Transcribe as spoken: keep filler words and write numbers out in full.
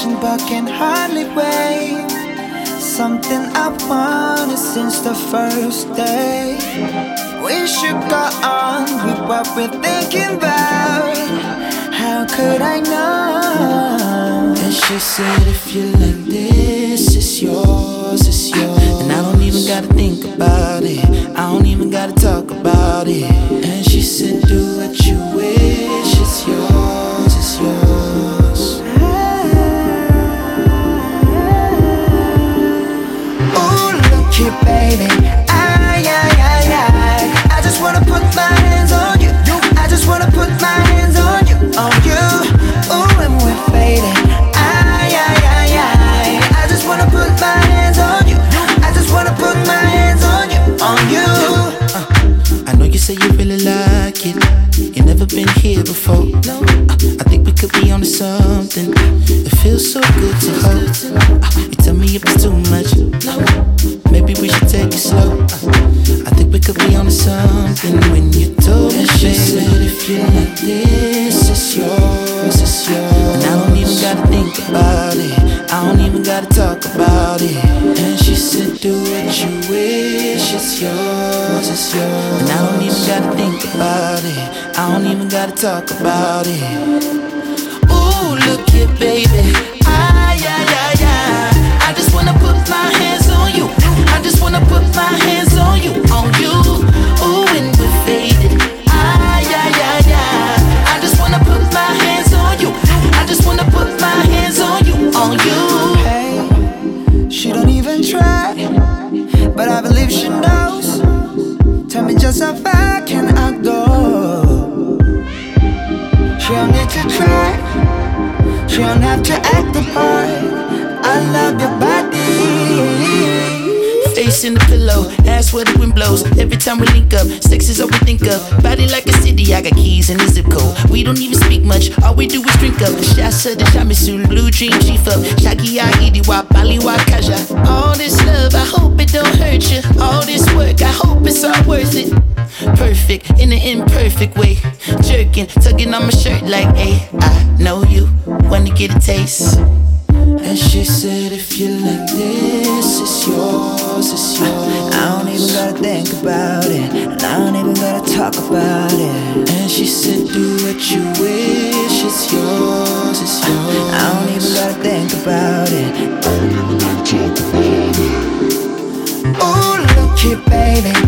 impatient but can hardly wait. Something I wanted since the first day. We should go on with what we're thinking about. How could I know? And she said, if you like this, it's yours, it's yours. And I don't even gotta think about it, I don't even gotta talk about it. And she said, do what you wish, it's yours, it's yours. Ooh, look here, baby, ay, ay, ay, ay. I just wanna put my hands on you. I just wanna put my hands on you, on you. Ooh, and we're fading, ay, ay, ay, ay. I just wanna put my hands on you. I just wanna put my hands on you, on you. uh, I know you say you really like it, you never been here before. No, uh, I think we could be onto something. It feels so good to hold. uh, You tell me if it's too much. No, maybe we should take it slow. uh, I think we could be onto something when you told me. She said, if you like this, it's yours, it's yours. And I don't even gotta think about it, I don't even gotta talk about it. And she said, do what you wish, it's yours, it's yours. And I don't even gotta think about it, I don't even gotta talk about it. Ooh, look here, baby, ay, ay, ay, ay. I just wanna put my hands on you, I just wanna put my hands on you, on you. Ooh, and we're faded, ay, ay, ay, ay. I just wanna put my hands on you, I just wanna put my hands on you, on you. Hey, she don't even try, but I believe she knows. Tell me just how far can I go? She don't need to try, she don't have to act the part. I love your body. Face in the pillow, ass where the wind blows. Every time we link up, sex is all we think of. Body like a city, I got keys in the zip code. We don't even speak much, all we do is drink up. Shasa the Shamisul, blue dream chief up. Shaggy I Idiwa, Baliwa Kaja. All this love, I hope it don't hurt you. All this work, I hope it's all worth it. Perfect, in an imperfect way. Jerking, tugging on my shirt like, hey, I know you wanna get a taste. And she said, if you like this, it's yours, it's yours. I don't even gotta think about it, and I don't even gotta talk about it. And she said, do what you wish, it's yours, it's yours. I don't even gotta think about it, I don't even gotta talk about it. Ooh, look here, baby,